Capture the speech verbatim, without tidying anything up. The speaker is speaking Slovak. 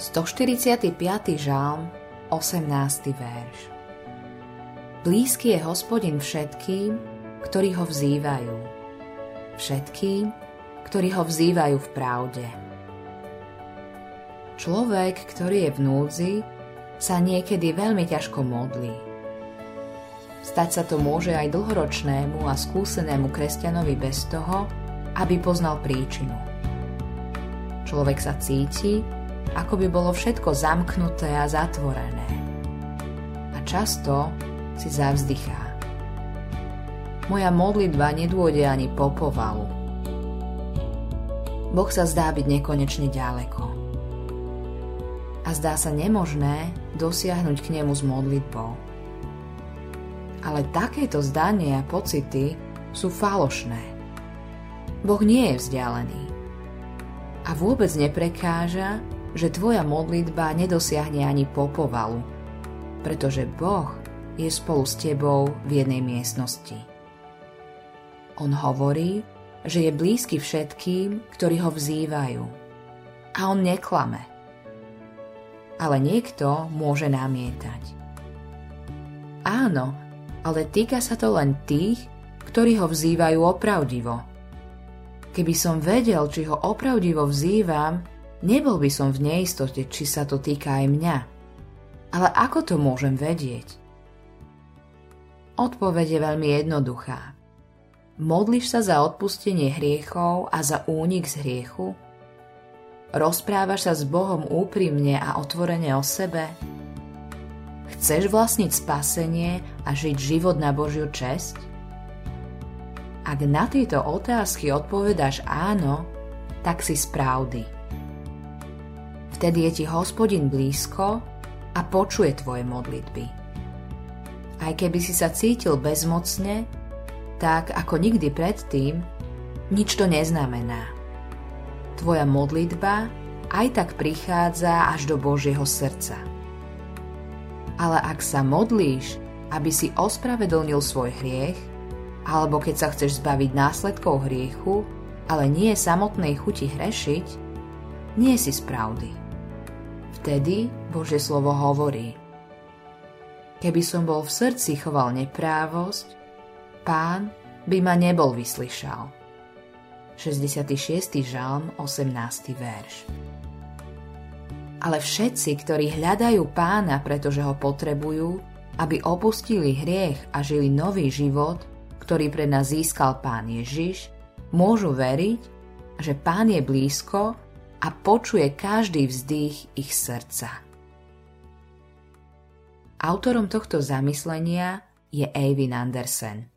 stoštyridsiaty piaty žalm, osemnásty verš. Blízky je Hospodin všetkým, ktorí ho vzývajú. Všetkým, ktorí ho vzývajú v pravde. Človek, ktorý je v núdzi, sa niekedy veľmi ťažko modlí. Stať sa to môže aj dlhoročnému a skúsenému kresťanovi bez toho, aby poznal príčinu. Človek sa cíti, ako by bolo všetko zamknuté a zatvorené. A často si zavzdychá. Moja modlitba nedôjde ani po povalu. Boh sa zdá byť nekonečne ďaleko. A zdá sa nemožné dosiahnuť k nemu s modlitbou. Ale takéto zdanie a pocity sú falošné. Boh nie je vzdialený. A vôbec neprekáža, že tvoja modlitba nedosiahne ani po povalu, pretože Boh je spolu s tebou v jednej miestnosti. On hovorí, že je blízky všetkým, ktorí ho vzývajú. A on neklame. Ale niekto môže namietať. Áno, ale týka sa to len tých, ktorí ho vzývajú opravdivo. Keby som vedel, či ho opravdivo vzývam, nebol by som v neistote, či sa to týka aj mňa. Ale ako to môžem vedieť? Odpoveď je veľmi jednoduchá. Modlíš sa za odpustenie hriechov a za únik z hriechu? Rozprávaš sa s Bohom úprimne a otvorene o sebe? Chceš vlastniť spasenie a žiť život na Božiu česť? Ak na tieto otázky odpovedáš áno, tak si z pravdy. Vtedy je ti Hospodin blízko a počuje tvoje modlitby. Aj keby si sa cítil bezmocne, tak ako nikdy predtým, nič to neznamená. Tvoja modlitba aj tak prichádza až do Božieho srdca. Ale ak sa modlíš, aby si ospravedlnil svoj hriech, alebo keď sa chceš zbaviť následkov hriechu, ale nie samotnej chuti hrešiť, nie si z pravdy. Vtedy Božie slovo hovorí: Keby som bol v srdci choval neprávosť, Pán by ma nebol vyslyšal. šesťdesiaty šiesty žalm, osemnásty verš. Ale všetci, ktorí hľadajú Pána, pretože ho potrebujú, aby opustili hriech a žili nový život, ktorý pre nás získal Pán Ježiš, môžu veriť, že Pán je blízko a počuje každý vzdych ich srdca. Autorom tohto zamyslenia je Eivind Andersen.